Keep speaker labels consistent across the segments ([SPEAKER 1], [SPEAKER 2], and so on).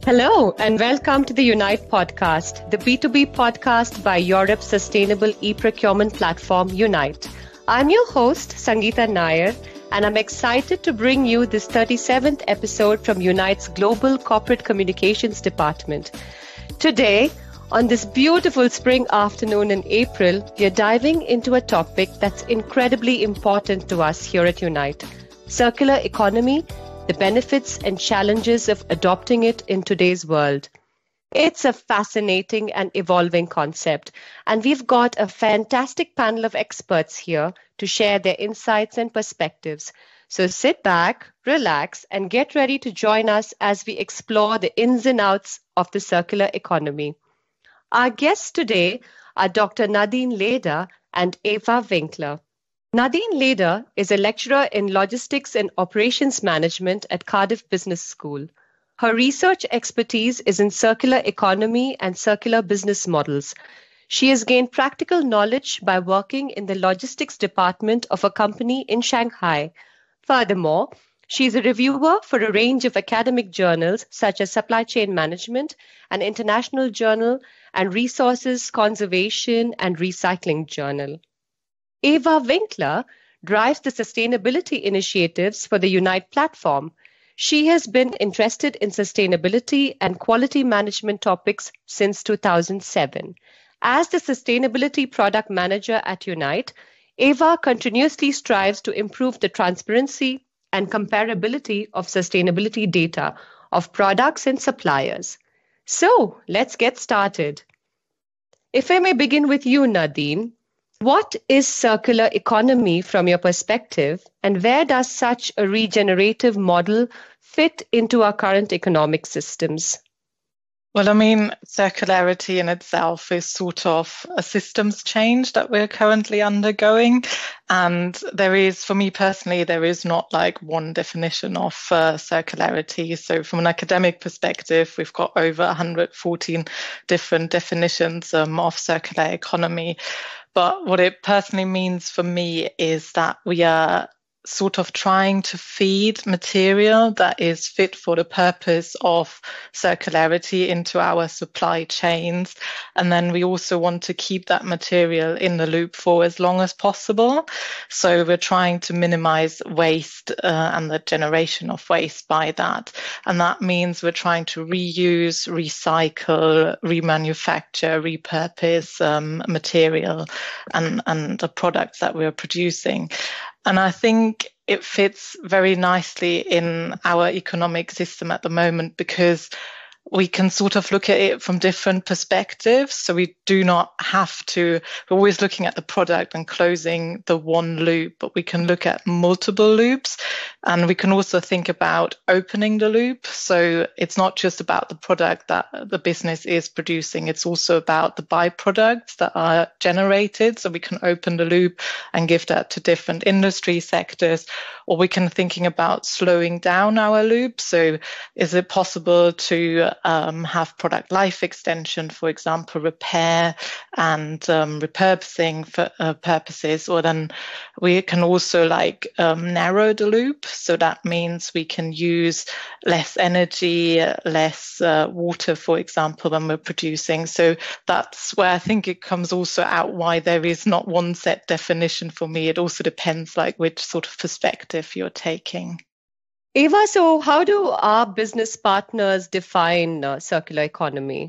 [SPEAKER 1] Hello, and welcome to the Unite podcast, the B2B podcast by Europe's sustainable e-procurement platform, Unite. I'm your host, Sangeeta Nair, and I'm excited to bring you this 37th episode from Unite's Global Corporate Communications Department. Today, on this beautiful spring afternoon in April, we are diving into a topic that's incredibly important to us here at Unite: circular economy, the benefits and challenges of adopting it in today's world. It's a fascinating and evolving concept, and we've got a fantastic panel of experts here to share their insights and perspectives. So sit back, relax, and get ready to join us as we explore the ins and outs of the circular economy. Our guests today are Dr. Nadine Leder and Eva Winkler. Nadine Leder is a lecturer in logistics and operations management at Cardiff Business School. Her research expertise is in circular economy and circular business models. She has gained practical knowledge by working in the logistics department of a company in Shanghai. Furthermore, she is a reviewer for a range of academic journals such as Supply Chain Management, an international journal, and Resources Conservation and Recycling Journal. Eva Winkler drives the sustainability initiatives for the Unite platform. She has been interested in sustainability and quality management topics since 2007. As the sustainability product manager at Unite, Eva continuously strives to improve the transparency and comparability of sustainability data of products and suppliers. So, let's get started. If I may begin with you, Nadine. What is circular economy from your perspective, and where does such a regenerative model fit into our current economic systems?
[SPEAKER 2] Well, circularity in itself is sort of a systems change that we're currently undergoing. And for me personally, there is not like one definition of circularity. So from an academic perspective, we've got over 114 different definitions of circular economy. But what it personally means for me is that we are sort of trying to feed material that is fit for the purpose of circularity into our supply chains. And then we also want to keep that material in the loop for as long as possible. So we're trying to minimize waste and the generation of waste by that. And that means we're trying to reuse, recycle, remanufacture, repurpose material and the products that we're producing. And I think it fits very nicely in our economic system at the moment because we can sort of look at it from different perspectives. So we do not have to, we're always looking at the product and closing the one loop, but we can look at multiple loops, and we can also think about opening the loop. So it's not just about the product that the business is producing, it's also about the byproducts that are generated. So we can open the loop and give that to different industry sectors, or we can thinking about slowing down our loop. So is it possible to have product life extension, for example, repair and repurposing for purposes, or then we can also narrow the loop. So that means we can use less energy, less water, for example, when we're producing. So that's where I think it comes also out why there is not one set definition for me. It also depends which sort of perspective you're taking.
[SPEAKER 1] Eva, so how do our business partners define circular economy?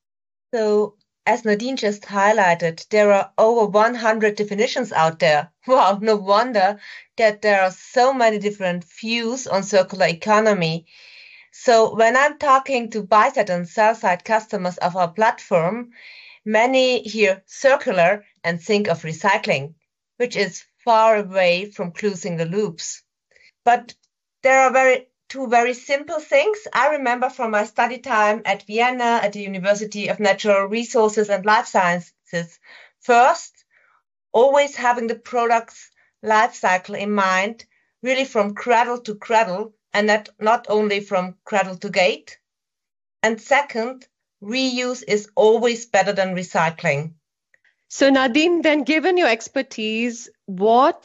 [SPEAKER 3] So, as Nadine just highlighted, there are over 100 definitions out there. Wow, no wonder that there are so many different views on circular economy. So, when I'm talking to buy-side and sell-side customers of our platform, many hear circular and think of recycling, which is far away from closing the loops. But there are two very simple things I remember from my study time at Vienna at the University of Natural Resources and Life Sciences. First, always having the product's life cycle in mind, really from cradle to cradle, and not only from cradle to gate. And second, reuse is always better than recycling.
[SPEAKER 1] So Nadine, then given your expertise, what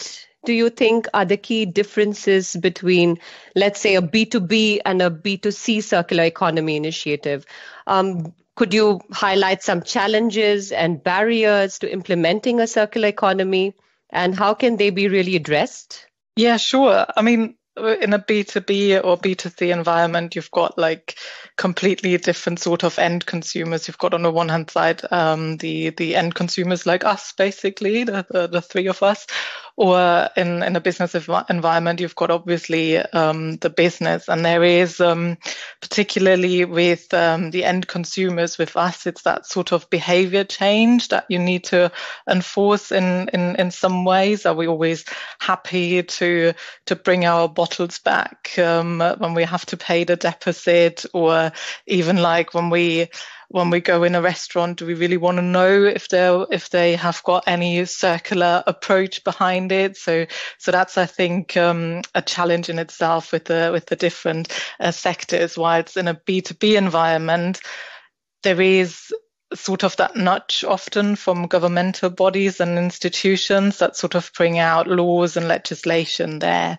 [SPEAKER 1] do you think are the key differences between, let's say, a B2B and a B2C circular economy initiative? Could you highlight some challenges and barriers to implementing a circular economy, and how can they be really addressed?
[SPEAKER 2] Yeah, sure. I mean, in a B2B or B2C environment, you've got like completely different sort of end consumers. You've got on the one hand side, the end consumers like us, basically, the three of us. Or in a business environment, you've got obviously the business, and there is particularly with the end consumers, with us, it's that sort of behavior change that you need to enforce in some ways. Are we always happy to bring our bottles back when we have to pay the deposit, or even like when we go in a restaurant, do we really want to know if they have got any circular approach behind it? So that's, I think, a challenge in itself with the different sectors. While it's in a B2B environment, there is sort of that nudge often from governmental bodies and institutions that sort of bring out laws and legislation there.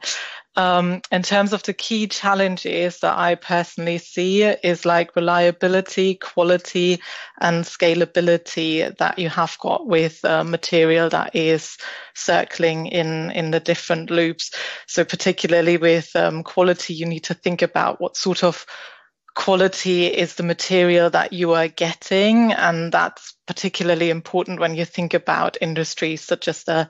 [SPEAKER 2] In terms of the key challenges that I personally see is like reliability, quality, and scalability that you have got with material that is circling in the different loops. So particularly with quality, you need to think about what sort of quality is the material that you are getting, and that's particularly important when you think about industries such as the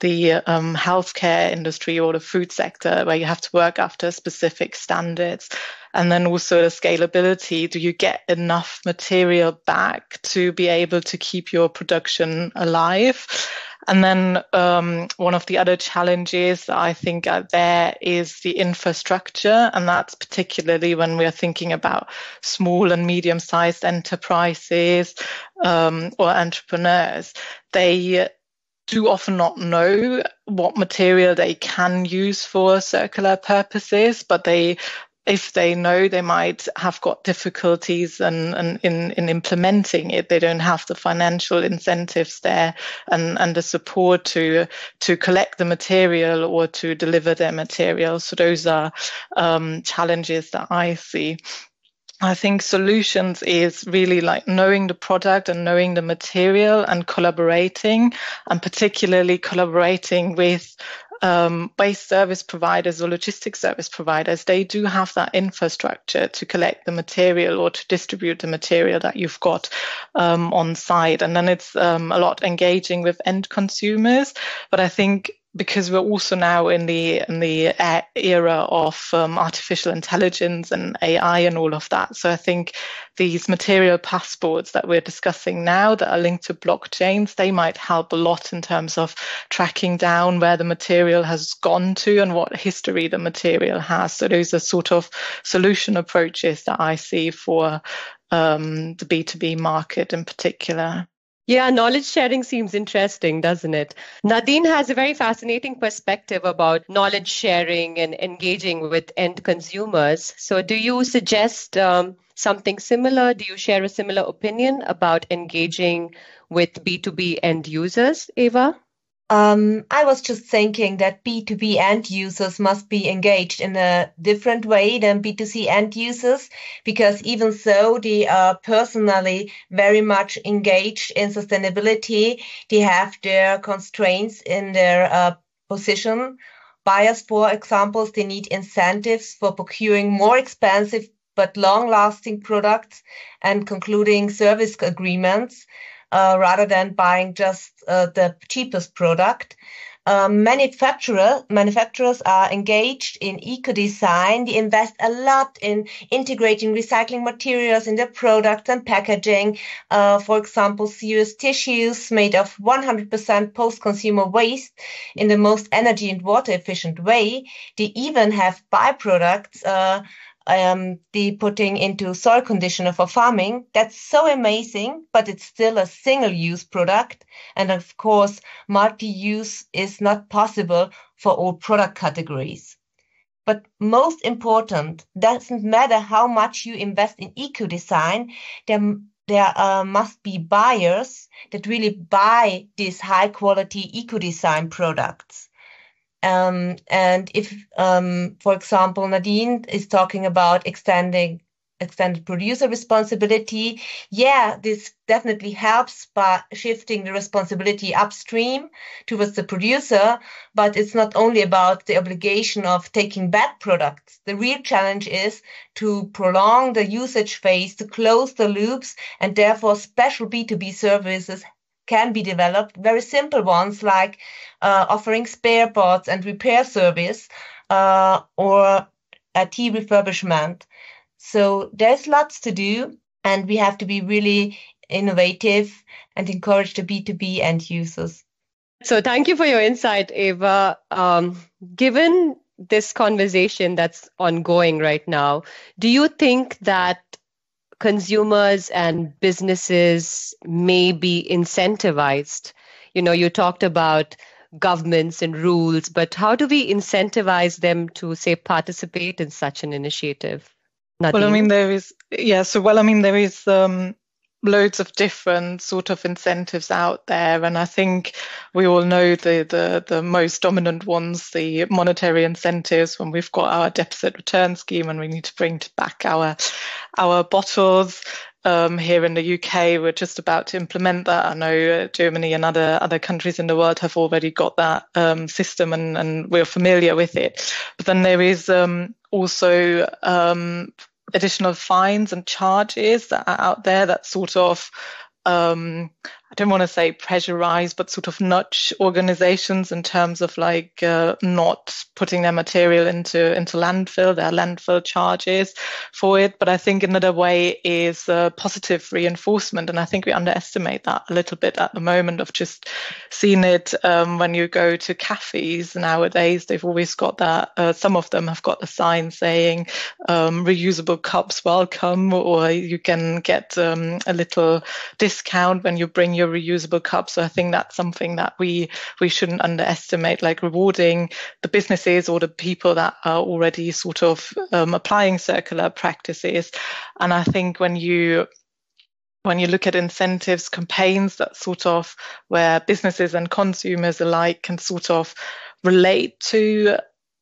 [SPEAKER 2] healthcare industry or the food sector, where you have to work after specific standards. And then also the scalability. Do you get enough material back to be able to keep your production alive? And then one of the other challenges that I think are there is the infrastructure, and that's particularly when we're thinking about small and medium-sized enterprises or entrepreneurs. They do often not know what material they can use for circular purposes, but if they know, they might have got difficulties in implementing it. They don't have the financial incentives there and the support to collect the material or to deliver their material. So those are challenges that I see. I think solutions is really like knowing the product and knowing the material and collaborating, and particularly collaborating with waste service providers or logistics service providers. They do have that infrastructure to collect the material or to distribute the material that you've got on site. And then it's a lot engaging with end consumers. But I think because we're also now in the era of artificial intelligence and AI and all of that. So I think these material passports that we're discussing now that are linked to blockchains, they might help a lot in terms of tracking down where the material has gone to and what history the material has. So those are sort of solution approaches that I see for the B2B market in particular.
[SPEAKER 1] Yeah, knowledge sharing seems interesting, doesn't it? Nadine has a very fascinating perspective about knowledge sharing and engaging with end consumers. So do you suggest something similar? Do you share a similar opinion about engaging with B2B end users, Eva?
[SPEAKER 3] I was just thinking that B2B end users must be engaged in a different way than B2C end users, because even so, they are personally very much engaged in sustainability. They have their constraints in their position. Buyers, for example, they need incentives for procuring more expensive but long-lasting products and concluding service agreements. Rather than buying just the cheapest product. Manufacturers are engaged in eco-design. They invest a lot in integrating recycling materials in their products and packaging. For example, serious tissues made of 100% post-consumer waste in the most energy and water efficient way. They even have byproducts the putting into soil conditioner for farming. That's so amazing, but it's still a single-use product. And of course, multi-use is not possible for all product categories. But most important, doesn't matter how much you invest in eco-design, there must be buyers that really buy these high-quality eco-design products. And if, for example, Nadine is talking about extended producer responsibility, yeah, this definitely helps by shifting the responsibility upstream towards the producer, but it's not only about the obligation of taking back products. The real challenge is to prolong the usage phase, to close the loops, and therefore special B2B services can be developed, very simple ones like offering spare parts and repair service or IT refurbishment. So there's lots to do, and we have to be really innovative and encourage the B2B end users.
[SPEAKER 1] So thank you for your insight, Eva. Given this conversation that's ongoing right now, do you think that consumers and businesses may be incentivized? You talked about governments and rules, but how do we incentivize them to, say, participate in such an initiative? Nadine?
[SPEAKER 2] Well, I mean, there is loads of different sort of incentives out there, and I think we all know the most dominant ones, the monetary incentives, when we've got our deficit return scheme and we need to bring back our bottles. Here in the UK, we're just about to implement that. I know Germany and other countries in the world have already got that system, and we're familiar with it. But then there is also additional fines and charges that are out there that sort of, I don't want to say pressurize, but sort of nudge organizations in terms of like not putting their material into landfill, their landfill charges for it. But I think another way is positive reinforcement. And I think we underestimate that a little bit at the moment. Of just seeing it when you go to cafes nowadays, they've always got that, some of them have got a sign saying reusable cups welcome, or you can get a little discount when you bring your reusable cups. So I think that's something that we shouldn't underestimate, like rewarding the businesses or the people that are already sort of applying circular practices. And I think when you look at incentives campaigns, that sort of where businesses and consumers alike can sort of relate to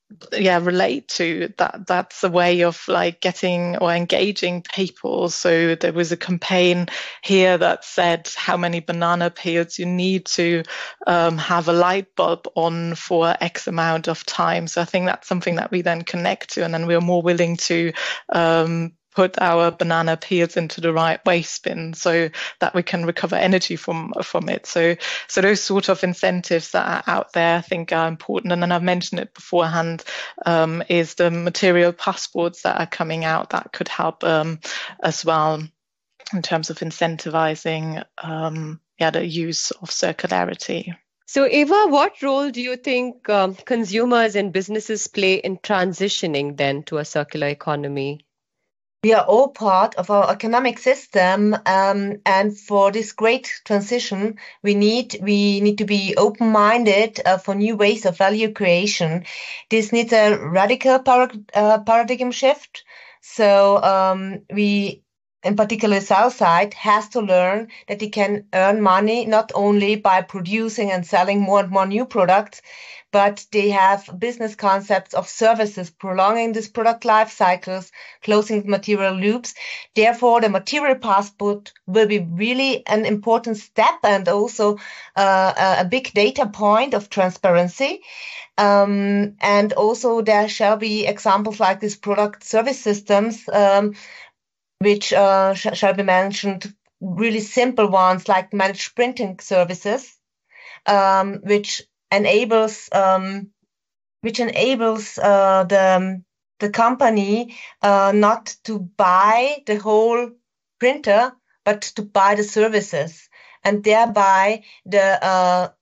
[SPEAKER 2] that, that's a way of like getting or engaging people. So there was a campaign here that said how many banana peels you need to have a light bulb on for X amount of time. So I think that's something that we then connect to, and then we're more willing to put our banana peels into the right waste bin so that we can recover energy from it. So those sort of incentives that are out there, I think, are important. And then I've mentioned it beforehand, is the material passports that are coming out that could help as well in terms of incentivizing the use of circularity.
[SPEAKER 1] So, Eva, what role do you think consumers and businesses play in transitioning then to a circular economy?
[SPEAKER 3] We are all part of our economic system, and for this great transition, we need to be open-minded for new ways of value creation. This needs a radical paradigm shift. So we, in particular, Southside has to learn that it can earn money not only by producing and selling more and more new products, but they have business concepts of services, prolonging this product life cycles, closing material loops. Therefore, the material passport will be really an important step and also a big data point of transparency. And also there shall be examples like these product service systems, which shall be mentioned, really simple ones like managed printing services, which enables the company not to buy the whole printer, but to buy the services, and thereby the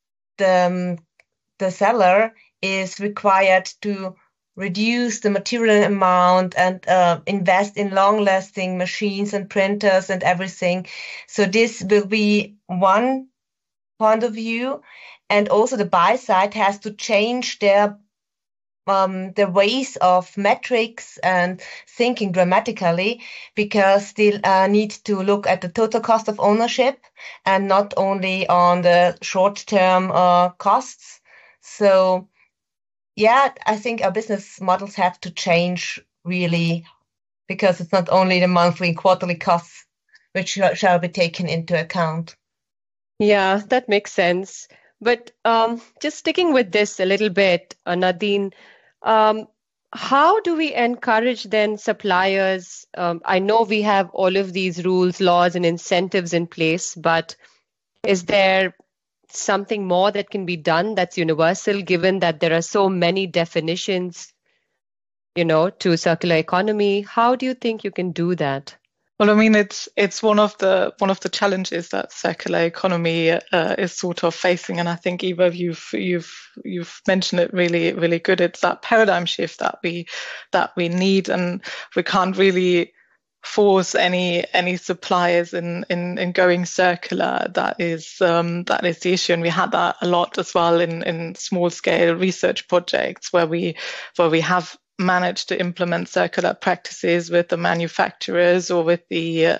[SPEAKER 3] seller is required to reduce the material amount and invest in long-lasting machines and printers and everything. So this will be one point of view. And also the buy side has to change their ways of metrics and thinking dramatically, because they need to look at the total cost of ownership and not only on the short-term costs. So yeah, I think our business models have to change really, because it's not only the monthly and quarterly costs which shall be taken into account.
[SPEAKER 1] Yeah, that makes sense. But just sticking with this a little bit, Nadine, um, how do we encourage then suppliers? I know we have all of these rules, laws, and incentives in place, but is there something more that can be done that's universal, given that there are so many definitions, to circular economy? How do you think you can do that?
[SPEAKER 2] Well, I mean, it's one of the challenges that circular economy is sort of facing, and I think Eva, you've mentioned it really good. It's that paradigm shift that we need, and we can't really force any suppliers in going circular. That is the issue, and we had that a lot as well in small scale research projects where we have managed to implement circular practices with the manufacturers or with the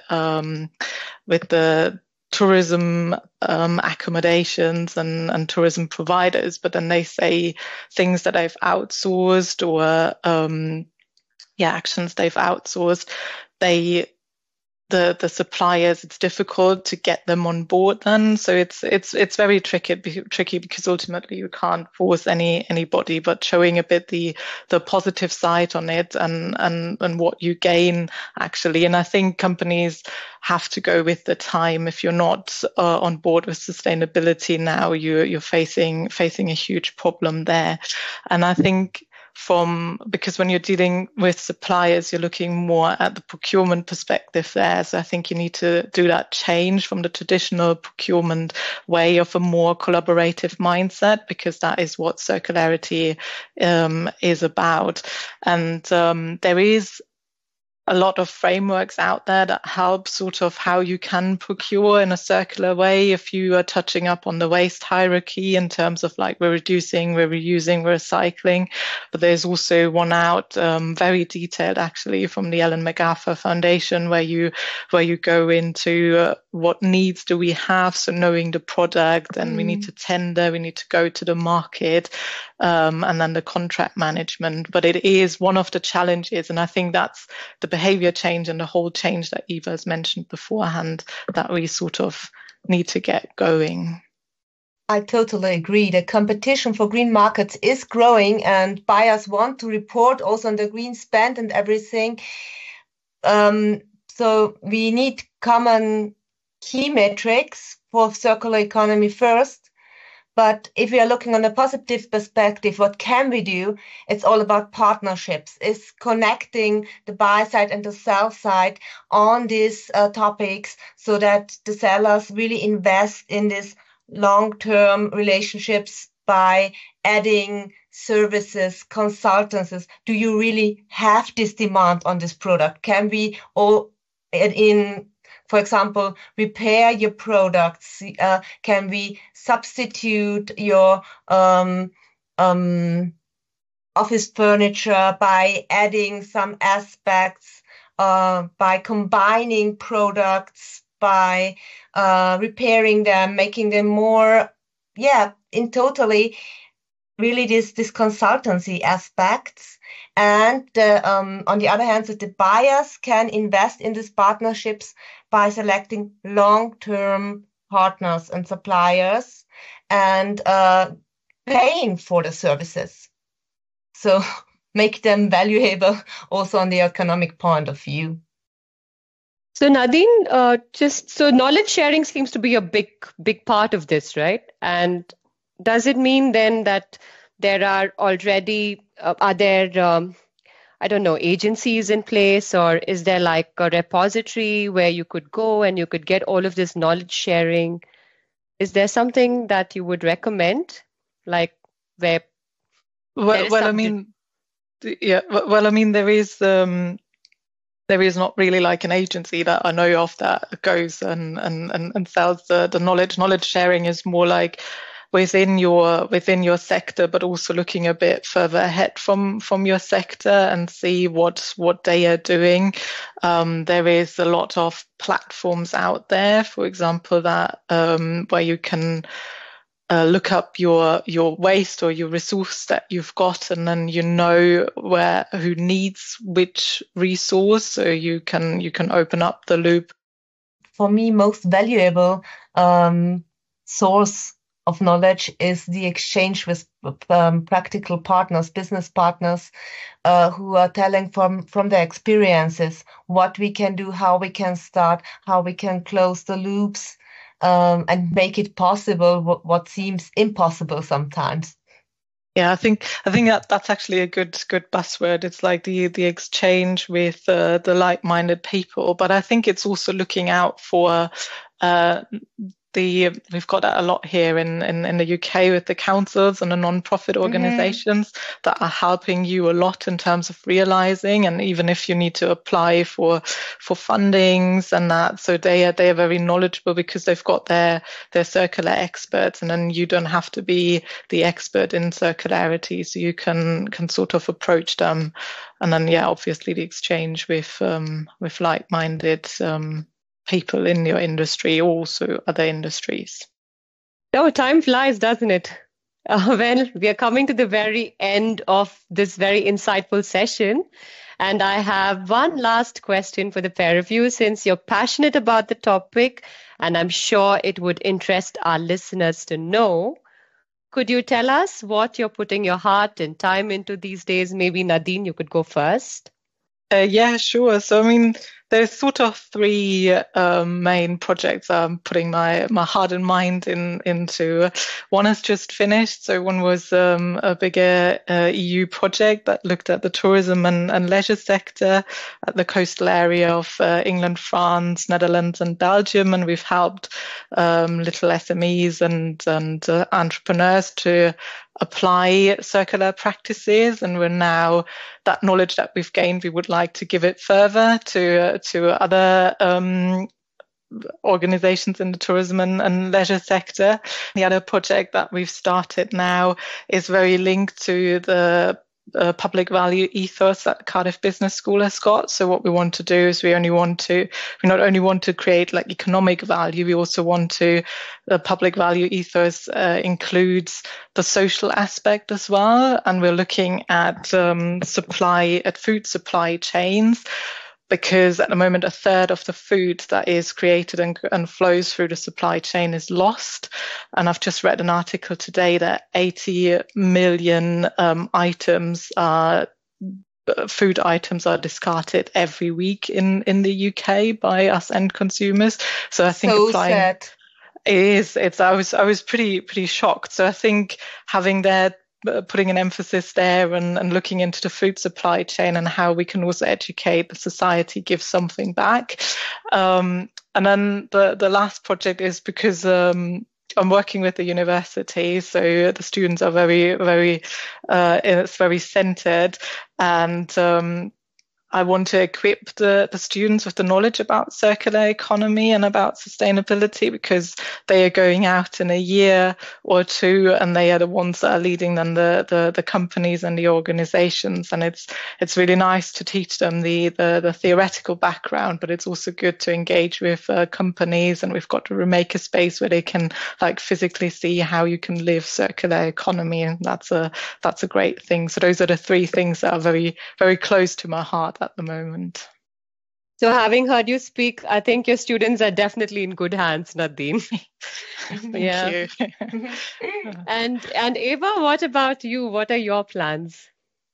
[SPEAKER 2] tourism accommodations and tourism providers, but then they say things that they've outsourced or actions they've outsourced, the suppliers, it's difficult to get them on board then. So it's very tricky because ultimately you can't force anybody, but showing a bit the positive side on it and what you gain actually. And I think companies have to go with the time. If you're not on board with sustainability now, you're facing a huge problem there. And I think because when you're dealing with suppliers, you're looking more at the procurement perspective there. So I think you need to do that change from the traditional procurement way of a more collaborative mindset, because that is what circularity is about. And there is a lot of frameworks out there that help sort of how you can procure in a circular way if you are touching up on the waste hierarchy in terms of like we're reducing, we're reusing, we're recycling. But there's also one out very detailed actually from the Ellen MacArthur Foundation where you go into what needs do we have, so knowing the product, and we need to tender, we need to go to the market, and then the contract management. But it is one of the challenges, and I think that's the behavior change and the whole change that Eva has mentioned beforehand that we sort of need to get going.
[SPEAKER 3] I totally agree. The competition for green markets is growing, and buyers want to report also on the green spend and everything. So we need common key metrics for circular economy first. But if we are looking on a positive perspective, what can we do? It's all about partnerships. It's connecting the buy side and the sell side on these topics so that the sellers really invest in these long-term relationships by adding services, consultancies. Do you really have this demand on this product? Can we all add in, for example, repair your products? Can we substitute your office furniture by adding some aspects, by combining products, by repairing them, making them more, in totally, really this consultancy aspects. And on the other hand, so the buyers can invest in these partnerships by selecting long-term partners and suppliers and paying for the services. So make them valuable also on the economic point of view.
[SPEAKER 1] So Nadine, so knowledge sharing seems to be a big part of this, right? And does it mean then that there are already, I don't know, agencies in place, or is there like a repository where you could go and you could get all of this knowledge sharing? Is there something that you would recommend, like where?
[SPEAKER 2] I mean, there is not really like an agency that I know of that goes and sells the knowledge. Knowledge sharing is more like within your sector, but also looking a bit further ahead from your sector and see what they are doing. There is a lot of platforms out there, for example, that where you can look up your waste or your resource that you've got, and then you know who needs which resource, so you can open up the loop.
[SPEAKER 3] For me, most valuable source of knowledge is the exchange with practical partners, business partners, who are telling from their experiences what we can do, how we can start, how we can close the loops, and make it possible what seems impossible sometimes.
[SPEAKER 2] Yeah, I think that's actually a good buzzword. It's like the exchange with the like-minded people, but I think it's also looking out for we've got that a lot here in the UK with the councils and the non-profit organizations that are helping you a lot in terms of realizing, and even if you need to apply for fundings and that, so they are very knowledgeable because they've got their circular experts, and then you don't have to be the expert in circularity, so you can sort of approach them, and then obviously the exchange with like-minded people in your industry, also other industries.
[SPEAKER 1] Oh, time flies, doesn't it? Well, we are coming to the very end of this very insightful session. And I have one last question for the pair of you, since you're passionate about the topic, and I'm sure it would interest our listeners to know. Could you tell us what you're putting your heart and time into these days? Maybe Nadine, you could go first.
[SPEAKER 2] Yeah, sure. So, I mean, there's sort of three main projects I'm putting my heart and mind into. One has just finished. So one was a bigger EU project that looked at the tourism and leisure sector at the coastal area of England, France, Netherlands, and Belgium. And we've helped little SMEs and entrepreneurs to apply circular practices, and we're now, that knowledge that we've gained, we would like to give it further to other organizations in the tourism and leisure sector. The other project that we've started now is very linked to the public value ethos that Cardiff Business School has got. So what we want to do is we not only want to create like economic value, we also want to, the public value ethos includes the social aspect as well. And we're looking at food supply chains, because at the moment, a third of the food that is created and flows through the supply chain is lost. And I've just read an article today that 80 million food items are discarded every week in the UK by us end consumers. So I think
[SPEAKER 3] so sad.
[SPEAKER 2] I was pretty shocked. So I think having that, putting an emphasis there and looking into the food supply chain and how we can also educate the society, give something back. And then the last project is because I'm working with the university, so the students are it's very centered, and I want to equip the students with the knowledge about circular economy and about sustainability, because they are going out in a year or two and they are the ones that are leading then the companies and the organizations. And it's really nice to teach them the theoretical background, but it's also good to engage with companies. And we've got a maker space where they can like physically see how you can live circular economy. And that's a great thing. So those are the three things that are very, very close to my heart at the moment.
[SPEAKER 1] So having heard you speak, I think your students are definitely in good hands, Nadine.
[SPEAKER 2] Thank you.
[SPEAKER 1] And Eva, what about you? What are your plans?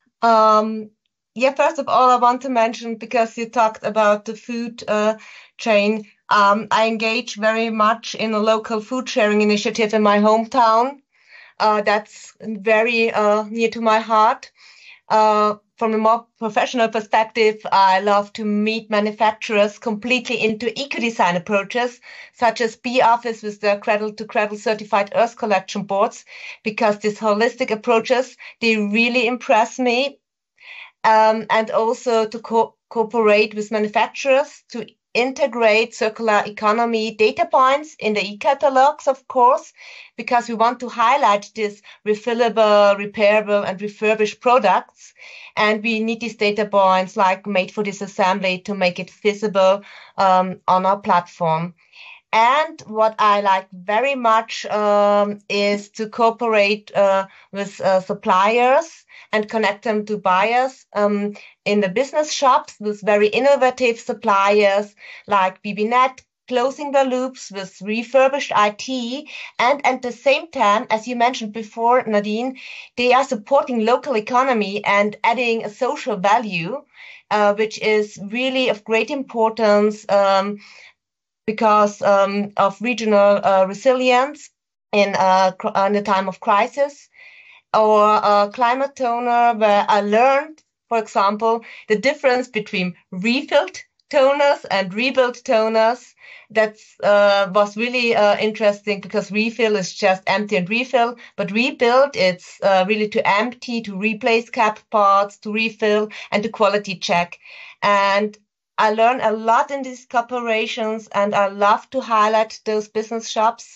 [SPEAKER 3] First of all, I want to mention, because you talked about the food chain, I engage very much in a local food sharing initiative in my hometown. That's very near to my heart. From a more professional perspective, I love to meet manufacturers completely into eco-design approaches, such as Bee Office with their cradle-to-cradle certified earth collection boards, because these holistic approaches, they really impress me. And also to cooperate with manufacturers to integrate circular economy data points in the e-catalogs, of course, because we want to highlight these refillable, repairable, and refurbished products. And we need these data points like made for disassembly to make it visible on our platform. And what I like very much is to cooperate with suppliers and connect them to buyers in the business shops with very innovative suppliers like BBNet, closing the loops with refurbished IT. And at the same time, as you mentioned before, Nadine, they are supporting local economy and adding a social value, which is really of great importance because of regional resilience in the time of crisis. Or climate toner, where I learned, for example, the difference between refilled toners and rebuilt toners. That was really interesting, because refill is just empty and refill, but rebuild, it's really to empty, to replace cap parts, to refill, and to quality check. And I learned a lot in these cooperations, and I love to highlight those business shops.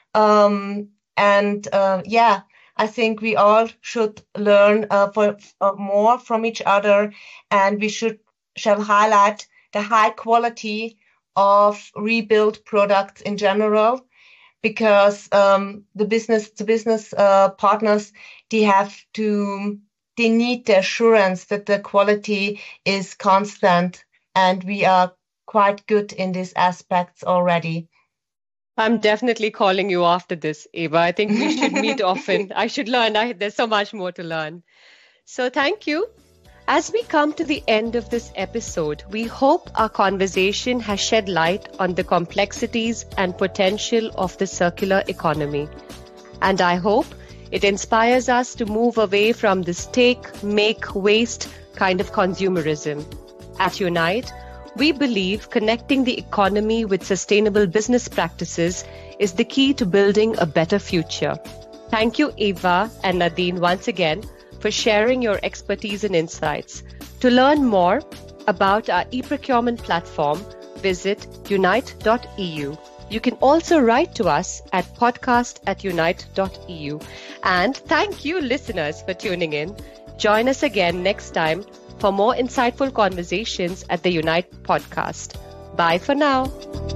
[SPEAKER 3] I think we all should learn more from each other, and we shall highlight the high quality of rebuilt products in general, because the business partners, they need the assurance that the quality is constant, and we are quite good in these aspects already.
[SPEAKER 1] I'm definitely calling you after this, Eva. I think we should meet often. I should learn. There's so much more to learn. So thank you. As we come to the end of this episode, we hope our conversation has shed light on the complexities and potential of the circular economy. And I hope it inspires us to move away from this take, make, waste kind of consumerism. At Unite, we believe connecting the economy with sustainable business practices is the key to building a better future. Thank you, Eva and Nadine, once again for sharing your expertise and insights. To learn more about our e-procurement platform, visit unite.eu. You can also write to us at podcast@unite.eu. And thank you, listeners, for tuning in. Join us again next time for more insightful conversations at the Unite podcast. Bye for now.